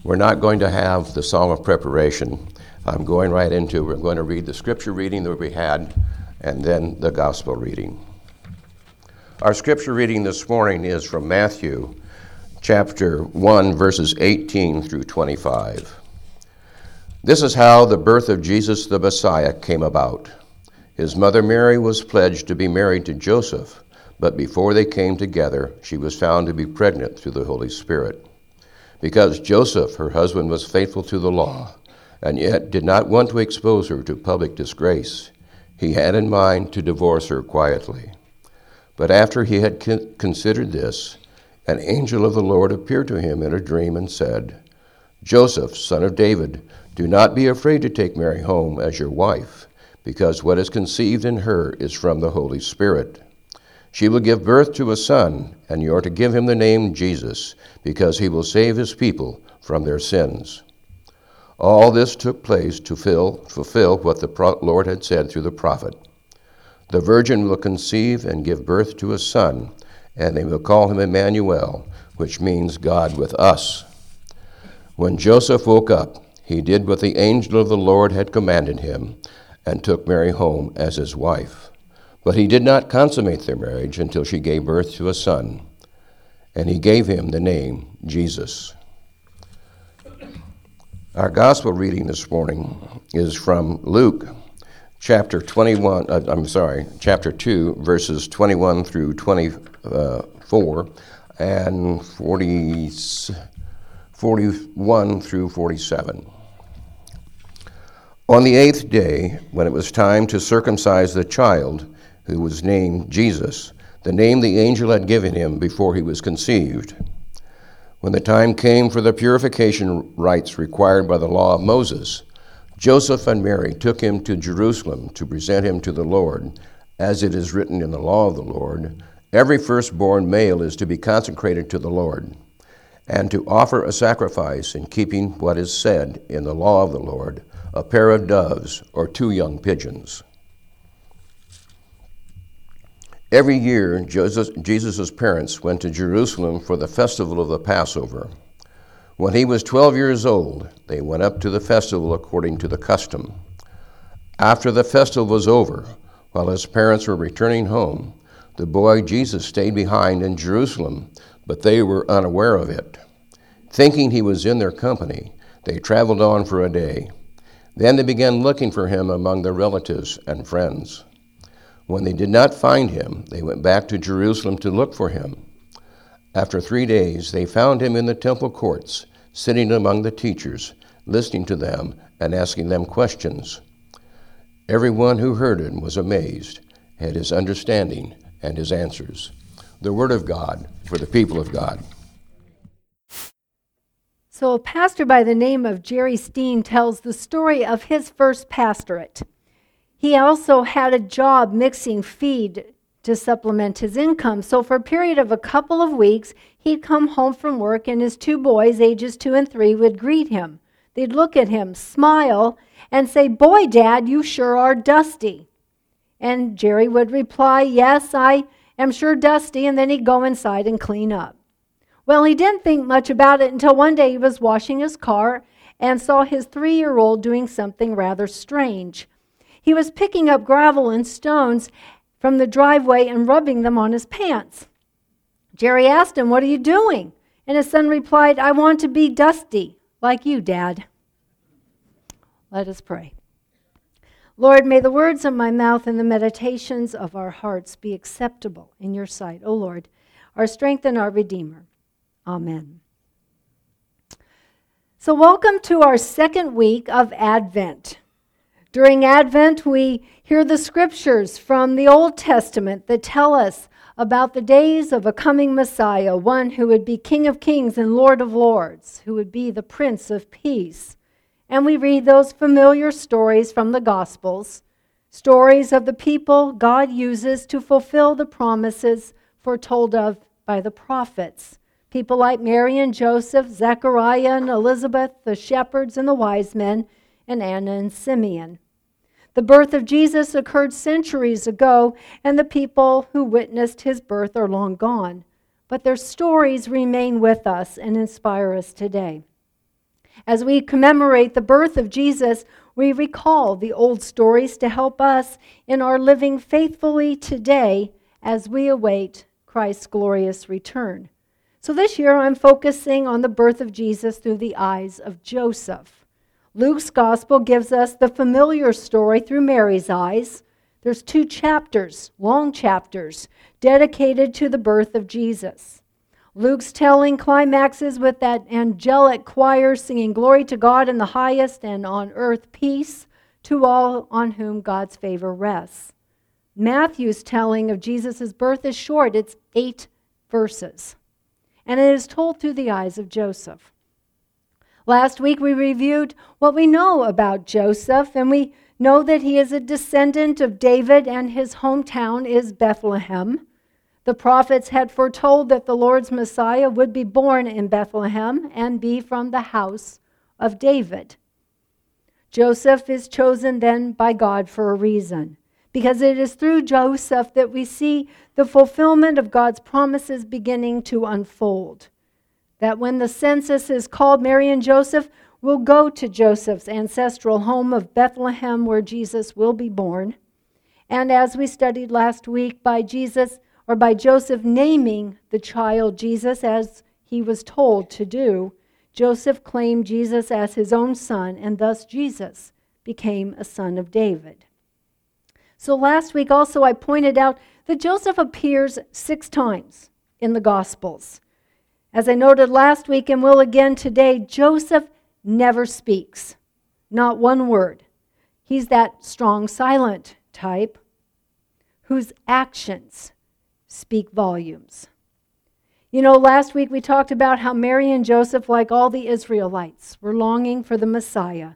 We're not going to have the song of preparation. I'm going right into, we're going to read the scripture reading that we had, and then the gospel reading. Our scripture reading this morning is from Matthew chapter 1, verses 18 through 25. This is how the birth of Jesus the Messiah came about. His mother Mary was pledged to be married to Joseph, but before they came together, she was found to be pregnant through the Holy Spirit. Because Joseph, her husband, was faithful to the law, and yet did not want to expose her to public disgrace, he had in mind to divorce her quietly. But after he had considered this, an angel of the Lord appeared to him in a dream and said, "Joseph, son of David, do not be afraid to take Mary home as your wife, because what is conceived in her is from the Holy Spirit. She will give birth to a son, and you are to give him the name Jesus, because he will save his people from their sins." All this took place to fulfill what the Lord had said through the prophet. The virgin will conceive and give birth to a son, and they will call him Emmanuel, which means God with us. When Joseph woke up, he did what the angel of the Lord had commanded him, and took Mary home as his wife. But he did not consummate their marriage until she gave birth to a son, and he gave him the name Jesus. Our gospel reading this morning is from Luke chapter 2, verses 21 through 24, and 41 through 47. On the 8th day, when it was time to circumcise the child, who was named Jesus, the name the angel had given him before he was conceived. When the time came for the purification rites required by the law of Moses, Joseph and Mary took him to Jerusalem to present him to the Lord. As it is written in the law of the Lord, every firstborn male is to be consecrated to the Lord, and to offer a sacrifice in keeping what is said in the law of the Lord, a pair of doves or 2 young pigeons. Every year, Jesus' parents went to Jerusalem for the festival of the Passover. When he was 12 years old, they went up to the festival according to the custom. After the festival was over, while his parents were returning home, the boy Jesus stayed behind in Jerusalem, but they were unaware of it. Thinking he was in their company, they traveled on for a day. Then they began looking for him among their relatives and friends. When they did not find him, they went back to Jerusalem to look for him. After 3 days, they found him in the temple courts, sitting among the teachers, listening to them and asking them questions. Everyone who heard him was amazed at his understanding and his answers. The word of God for the people of God. So a pastor by the name of Jerry Steen tells the story of his first pastorate. He also had a job mixing feed to supplement his income. So for a period of a couple of weeks, he'd come home from work and his 2 boys, ages 2 and 3, would greet him. They'd look at him, smile, and say, "Boy, Dad, you sure are dusty." And Jerry would reply, "Yes, I am sure dusty," and then he'd go inside and clean up. Well, he didn't think much about it until one day he was washing his car and saw his 3-year-old doing something rather strange. He was picking up gravel and stones from the driveway and rubbing them on his pants. Jerry asked him, "What are you doing?" And his son replied, "I want to be dusty, like you, Dad." Let us pray. Lord, may the words of my mouth and the meditations of our hearts be acceptable in your sight, O Lord, our strength and our Redeemer. Amen. So welcome to our second week of Advent. During Advent, we hear the scriptures from the Old Testament that tell us about the days of a coming Messiah, one who would be King of Kings and Lord of Lords, who would be the Prince of Peace. And we read those familiar stories from the Gospels, stories of the people God uses to fulfill the promises foretold of by the prophets. People like Mary and Joseph, Zechariah and Elizabeth, the shepherds and the wise men, and Anna and Simeon. The birth of Jesus occurred centuries ago, and the people who witnessed his birth are long gone. But their stories remain with us and inspire us today. As we commemorate the birth of Jesus, we recall the old stories to help us in our living faithfully today as we await Christ's glorious return. So this year I'm focusing on the birth of Jesus through the eyes of Joseph. Luke's gospel gives us the familiar story through Mary's eyes. There's 2 chapters, long chapters, dedicated to the birth of Jesus. Luke's telling climaxes with that angelic choir singing glory to God in the highest and on earth peace to all on whom God's favor rests. Matthew's telling of Jesus' birth is short. It's 8 verses. And it is told through the eyes of Joseph. Last week we reviewed what we know about Joseph, and we know that he is a descendant of David and his hometown is Bethlehem. The prophets had foretold that the Lord's Messiah would be born in Bethlehem and be from the house of David. Joseph is chosen then by God for a reason, because it is through Joseph that we see the fulfillment of God's promises beginning to unfold. That when the census is called, Mary and Joseph will go to Joseph's ancestral home of Bethlehem where Jesus will be born. And as we studied last week, by Joseph naming the child Jesus as he was told to do, Joseph claimed Jesus as his own son, and thus Jesus became a son of David. So last week also I pointed out that Joseph appears 6 times in the Gospels. As I noted last week and will again today, Joseph never speaks, not one word. He's that strong silent type whose actions speak volumes. You know, last week we talked about how Mary and Joseph, like all the Israelites, were longing for the Messiah.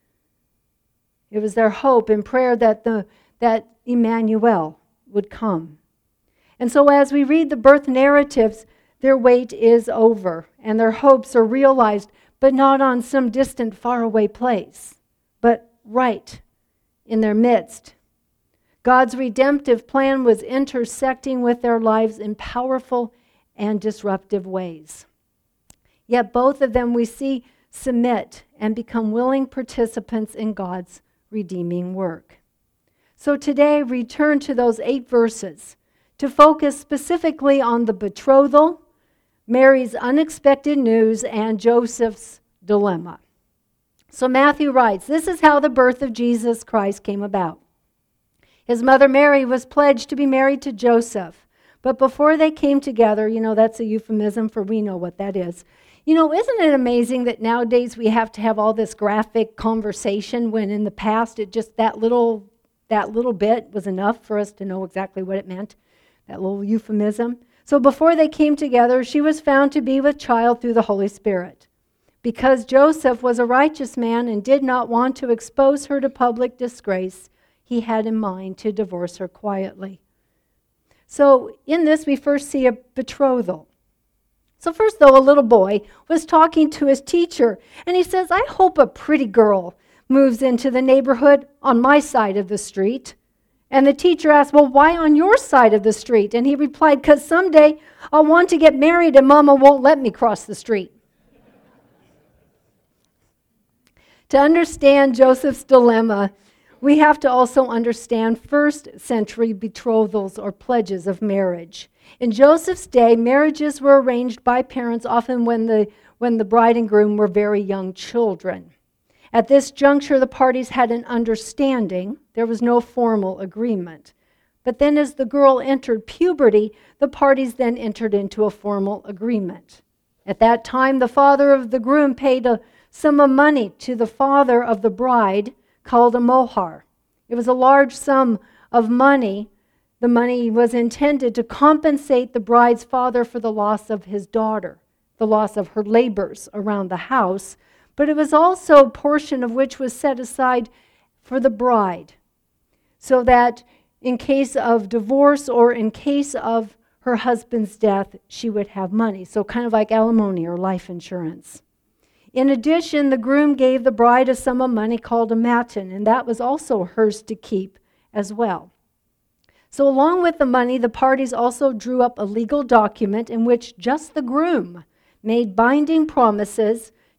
It was their hope and prayer that Emmanuel would come. And so as we read the birth narratives, their wait is over and their hopes are realized, but not on some distant, faraway place, but right in their midst. God's redemptive plan was intersecting with their lives in powerful and disruptive ways. Yet both of them we see submit and become willing participants in God's redeeming work. So today, return to those 8 verses to focus specifically on the betrothal, Mary's unexpected news, and Joseph's dilemma. So Matthew writes, this is how the birth of Jesus Christ came about. His mother Mary was pledged to be married to Joseph. But before they came together, that's a euphemism for we know what that is. Isn't it amazing that nowadays we have to have all this graphic conversation when in the past it just that little bit was enough for us to know exactly what it meant, that little euphemism. So before they came together, she was found to be with child through the Holy Spirit. Because Joseph was a righteous man and did not want to expose her to public disgrace, he had in mind to divorce her quietly. So in this, we first see a betrothal. So first, though, a little boy was talking to his teacher, and he says, I hope a pretty girl moves into the neighborhood on my side of the street. And the teacher asked, well, why on your side of the street? And he replied, because someday I'll want to get married and Mama won't let me cross the street. To understand Joseph's dilemma, we have to also understand first-century betrothals or pledges of marriage. In Joseph's day, marriages were arranged by parents often when the bride and groom were very young children. At this juncture, the parties had an understanding. There was no formal agreement. But then as the girl entered puberty, the parties then entered into a formal agreement. At that time, the father of the groom paid a sum of money to the father of the bride called a mohar. It was a large sum of money. The money was intended to compensate the bride's father for the loss of his daughter, the loss of her labors around the house, but it was also a portion of which was set aside for the bride, so that in case of divorce or in case of her husband's death, she would have money. So kind of like alimony or life insurance. In addition, the groom gave the bride a sum of money called a matin, and that was also hers to keep as well. So along with the money, the parties also drew up a legal document in which just the groom made binding promises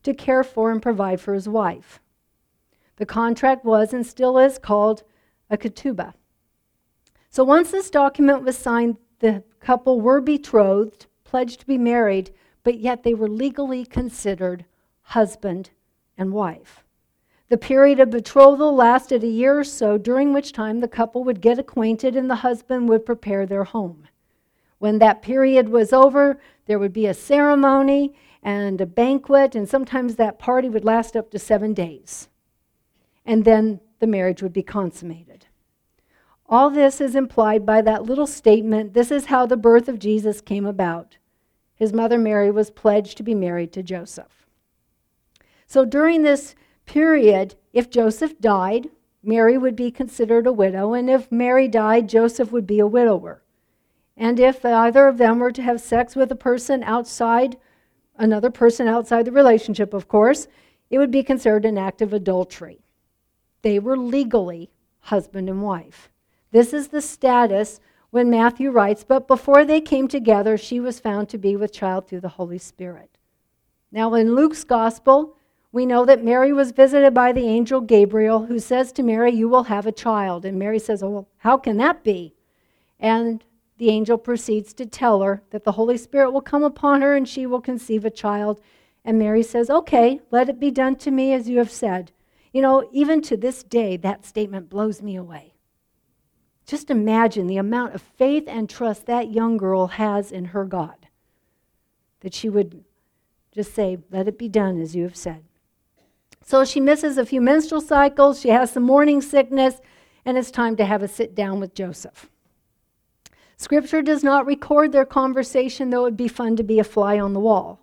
to care for and provide for his wife. The contract was and still is called a ketubah. So once this document was signed, the couple were betrothed, pledged to be married, but yet they were legally considered husband and wife. The period of betrothal lasted a year or so, during which time the couple would get acquainted and the husband would prepare their home. When that period was over, there would be a ceremony and a banquet, and sometimes that party would last up to 7 days. And then the marriage would be consummated. All this is implied by that little statement, this is how the birth of Jesus came about. His mother Mary was pledged to be married to Joseph. So during this period, if Joseph died, Mary would be considered a widow, and if Mary died, Joseph would be a widower. And if either of them were to have sex with another person outside the relationship, of course, it would be considered an act of adultery. They were legally husband and wife. This is the status when Matthew writes, but before they came together, she was found to be with child through the Holy Spirit. Now in Luke's gospel, we know that Mary was visited by the angel Gabriel, who says to Mary, you will have a child. And Mary says, oh, well, how can that be? And the angel proceeds to tell her that the Holy Spirit will come upon her and she will conceive a child. And Mary says, okay, let it be done to me as you have said. You know, even to this day, that statement blows me away. Just imagine the amount of faith and trust that young girl has in her God, that she would just say, let it be done as you have said. So she misses a few menstrual cycles, she has some morning sickness, and it's time to have a sit down with Joseph. Scripture does not record their conversation, though it would be fun to be a fly on the wall.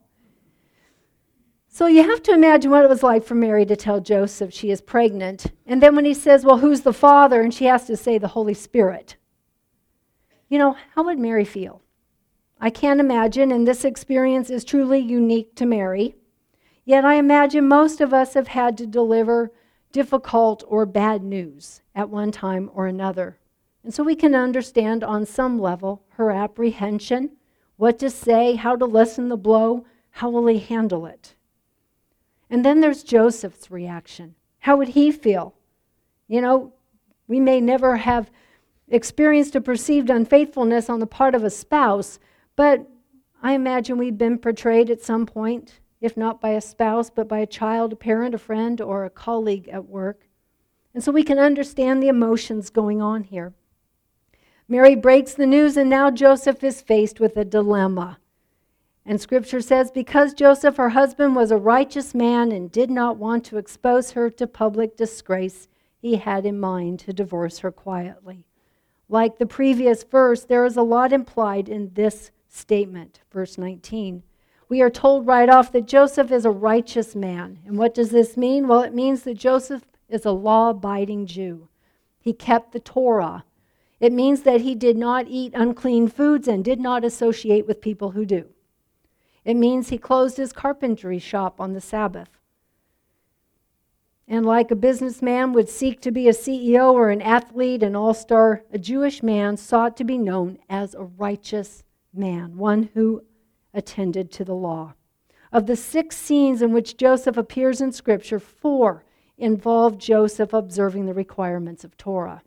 So you have to imagine what it was like for Mary to tell Joseph she is pregnant. And then when he says, well, who's the father? And she has to say the Holy Spirit. You know, how would Mary feel? I can't imagine, and this experience is truly unique to Mary. Yet I imagine most of us have had to deliver difficult or bad news at one time or another. And so we can understand on some level her apprehension, what to say, how to lessen the blow, how will he handle it? And then there's Joseph's reaction. How would he feel? You know, we may never have experienced a perceived unfaithfulness on the part of a spouse, but I imagine we've been portrayed at some point, if not by a spouse, but by a child, a parent, a friend, or a colleague at work. And so we can understand the emotions going on here. Mary breaks the news, and now Joseph is faced with a dilemma. And Scripture says, because Joseph, her husband, was a righteous man and did not want to expose her to public disgrace, he had in mind to divorce her quietly. Like the previous verse, there is a lot implied in this statement, verse 19. We are told right off that Joseph is a righteous man. And what does this mean? Well, it means that Joseph is a law-abiding Jew. He kept the Torah. It means that he did not eat unclean foods and did not associate with people who do. It means he closed his carpentry shop on the Sabbath. And like a businessman would seek to be a CEO or an athlete, an all-star, a Jewish man sought to be known as a righteous man, one who attended to the law. Of the 6 scenes in which Joseph appears in Scripture, 4 involve Joseph observing the requirements of Torah.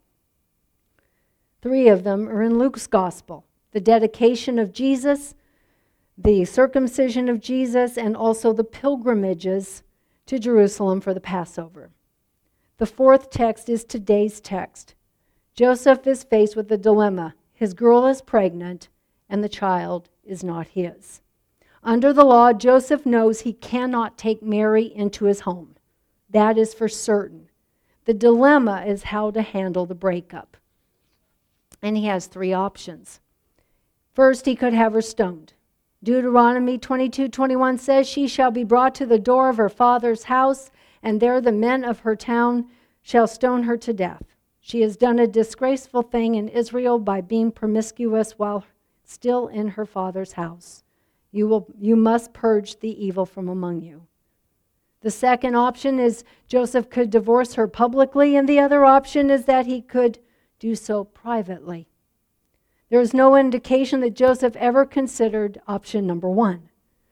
3 of them are in Luke's gospel: the dedication of Jesus, the circumcision of Jesus, and also the pilgrimages to Jerusalem for the Passover. The 4th text is today's text. Joseph is faced with a dilemma. His girl is pregnant, and the child is not his. Under the law, Joseph knows he cannot take Mary into his home. That is for certain. The dilemma is how to handle the breakup. And he has 3 options. First, he could have her stoned. Deuteronomy 22:21 says, she shall be brought to the door of her father's house, and there the men of her town shall stone her to death. She has done a disgraceful thing in Israel by being promiscuous while still in her father's house. You must purge the evil from among you. The second option is Joseph could divorce her publicly, and the other option is that he could do so privately. There is no indication that Joseph ever considered option number 1.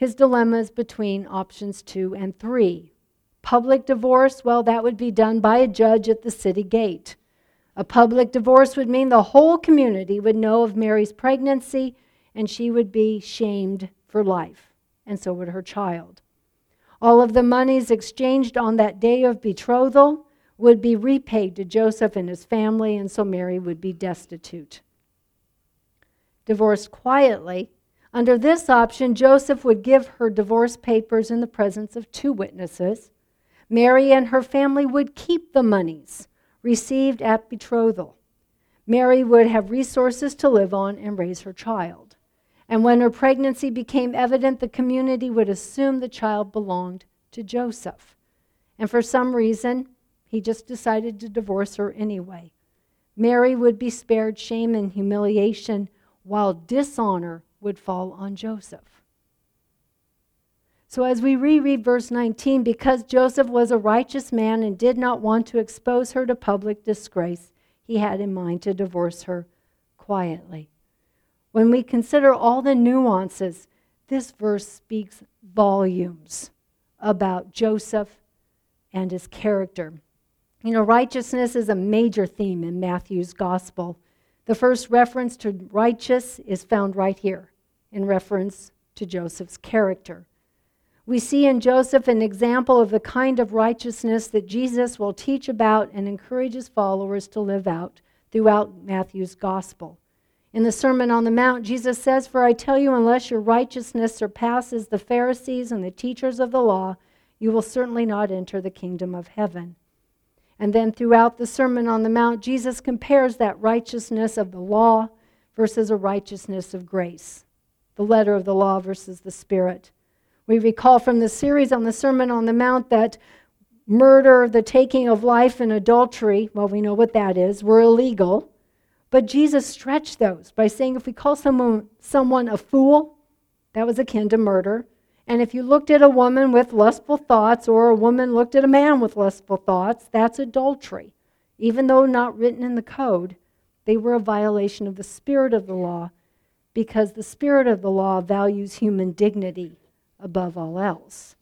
His dilemma is between options 2 and 3. Public divorce, well, that would be done by a judge at the city gate. A public divorce would mean the whole community would know of Mary's pregnancy, and she would be shamed for life, and so would her child. All of the monies exchanged on that day of betrothal would be repaid to Joseph and his family, and so Mary would be destitute. Divorced quietly, under this option, Joseph would give her divorce papers in the presence of 2 witnesses. Mary and her family would keep the monies received at betrothal. Mary would have resources to live on and raise her child. And when her pregnancy became evident, the community would assume the child belonged to Joseph. And for some reason, he just decided to divorce her anyway. Mary would be spared shame and humiliation, while dishonor would fall on Joseph. So as we reread verse 19, because Joseph was a righteous man and did not want to expose her to public disgrace, he had in mind to divorce her quietly. When we consider all the nuances, this verse speaks volumes about Joseph and his character. You know, righteousness is a major theme in Matthew's gospel. The first reference to righteous is found right here, in reference to Joseph's character. We see in Joseph an example of the kind of righteousness that Jesus will teach about and encourage his followers to live out throughout Matthew's gospel. In the Sermon on the Mount, Jesus says, "For I tell you, unless your righteousness surpasses the Pharisees and the teachers of the law, you will certainly not enter the kingdom of heaven." And then throughout the Sermon on the Mount, Jesus compares that righteousness of the law versus a righteousness of grace, the letter of the law versus the Spirit. We recall from the series on the Sermon on the Mount that murder, the taking of life, and adultery, well, we know what that is, were illegal. But Jesus stretched those by saying if we call someone a fool, that was akin to murder. And if you looked at a woman with lustful thoughts, or a woman looked at a man with lustful thoughts, that's adultery. Even though not written in the code, they were a violation of the spirit of the law, because the spirit of the law values human dignity above all else.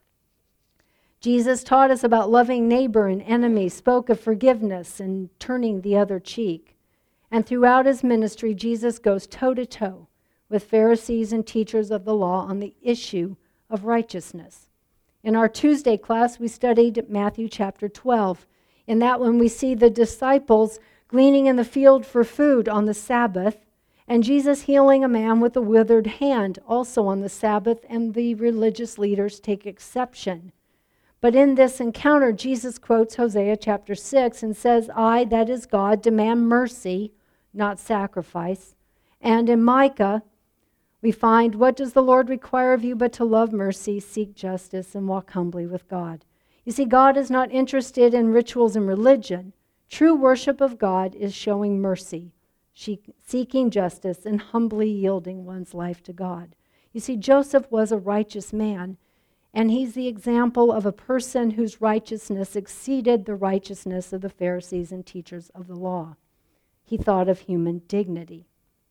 Jesus taught us about loving neighbor and enemy, spoke of forgiveness and turning the other cheek. And throughout his ministry, Jesus goes toe-to-toe with Pharisees and teachers of the law on the issue of righteousness. In our Tuesday class, we studied Matthew chapter 12. In that one, we see the disciples gleaning in the field for food on the Sabbath, and Jesus healing a man with a withered hand also on the Sabbath, and the religious leaders take exception. But in this encounter, Jesus quotes Hosea chapter 6 and says, "I, that is God, demand mercy, not sacrifice." And in Micah, we find, "What does the Lord require of you but to love mercy, seek justice, and walk humbly with God?" You see, God is not interested in rituals and religion. True worship of God is showing mercy, seeking justice, and humbly yielding one's life to God. You see, Joseph was a righteous man, and he's the example of a person whose righteousness exceeded the righteousness of the Pharisees and teachers of the law. He thought of human dignity.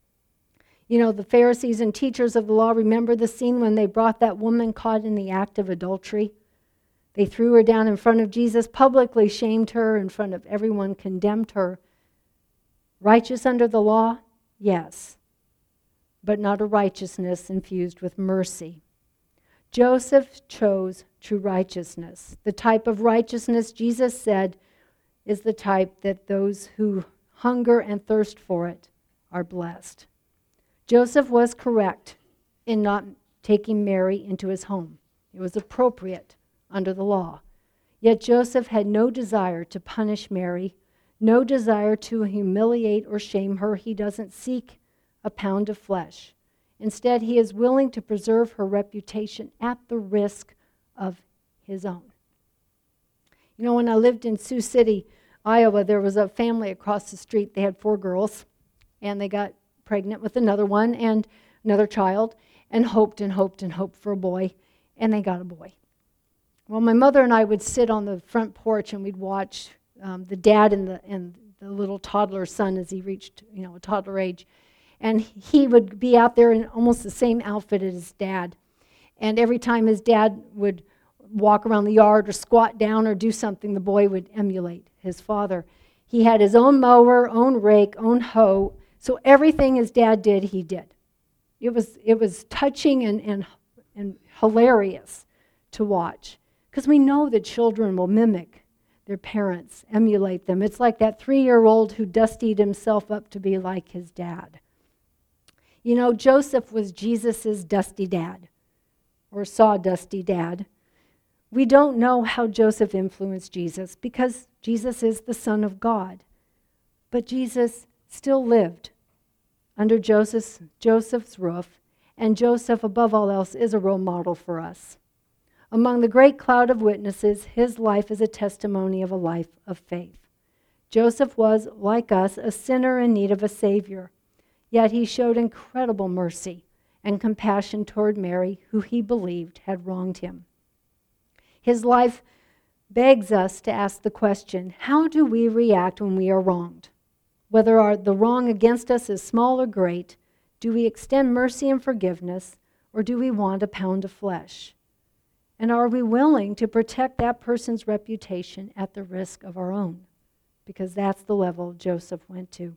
You know, the Pharisees and teachers of the law, remember the scene when they brought that woman caught in the act of adultery? They threw her down in front of Jesus, publicly shamed her in front of everyone, condemned her. Righteous under the law? Yes, but not a righteousness infused with mercy. Joseph chose true righteousness. The type of righteousness Jesus said is the type that those who hunger and thirst for it are blessed. Joseph was correct in not taking Mary into his home. It was appropriate under the law. Yet Joseph had no desire to punish Mary, no desire to humiliate or shame her. He doesn't seek a pound of flesh. Instead, he is willing to preserve her reputation at the risk of his own. You know, when I lived in Sioux City, Iowa, there was a family across the street. They had 4 girls, and they got pregnant with another one and another child, and hoped and hoped and hoped for a boy, and they got a boy. Well, my mother and I would sit on the front porch, and we'd watch the dad and the little toddler son as he reached, a toddler age. And he would be out there in almost the same outfit as his dad. And every time his dad would walk around the yard or squat down or do something, the boy would emulate his father. He had his own mower, own rake, own hoe. So everything his dad did, he did. It was touching and hilarious to watch, because we know that children will mimic their parents, emulate them. It's like that 3-year-old who dustied himself up to be like his dad. You know, Joseph was Jesus' dusty dad, or sawdusty dad. We don't know how Joseph influenced Jesus, because Jesus is the Son of God. But Jesus still lived under Joseph's roof, and Joseph, above all else, is a role model for us. Among the great cloud of witnesses, his life is a testimony of a life of faith. Joseph was, like us, a sinner in need of a Savior, yet he showed incredible mercy and compassion toward Mary, who he believed had wronged him. His life begs us to ask the question, how do we react when we are wronged? Whether the wrong against us is small or great, do we extend mercy and forgiveness, or do we want a pound of flesh? And are we willing to protect that person's reputation at the risk of our own? Because that's the level Joseph went to.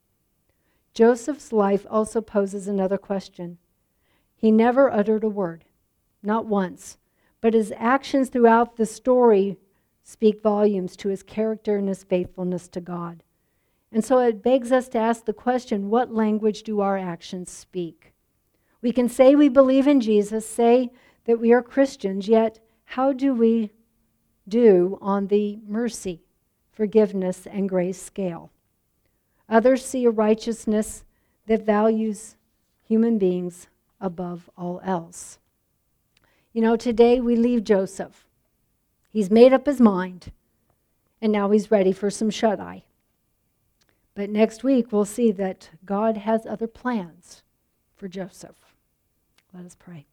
Joseph's life also poses another question. He never uttered a word, not once, but his actions throughout the story speak volumes to his character and his faithfulness to God. And so it begs us to ask the question, what language do our actions speak? We can say we believe in Jesus, say that we are Christians, yet how do we do on the mercy, forgiveness, and grace scale? Others see a righteousness that values human beings above all else. You know, today we leave Joseph. He's made up his mind, and now he's ready for some shut-eye. But next week we'll see that God has other plans for Joseph. Let us pray.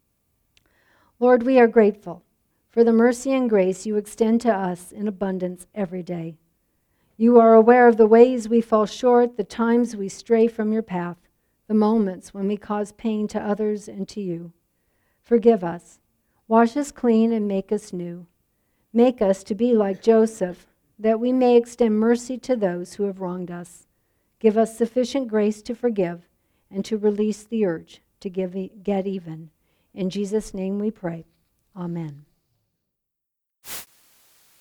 Lord, we are grateful for the mercy and grace you extend to us in abundance every day. You are aware of the ways we fall short, the times we stray from your path, the moments when we cause pain to others and to you. Forgive us. Wash us clean and make us new. Make us to be like Joseph, that we may extend mercy to those who have wronged us. Give us sufficient grace to forgive and to release the urge to get even. In Jesus' name we pray. Amen.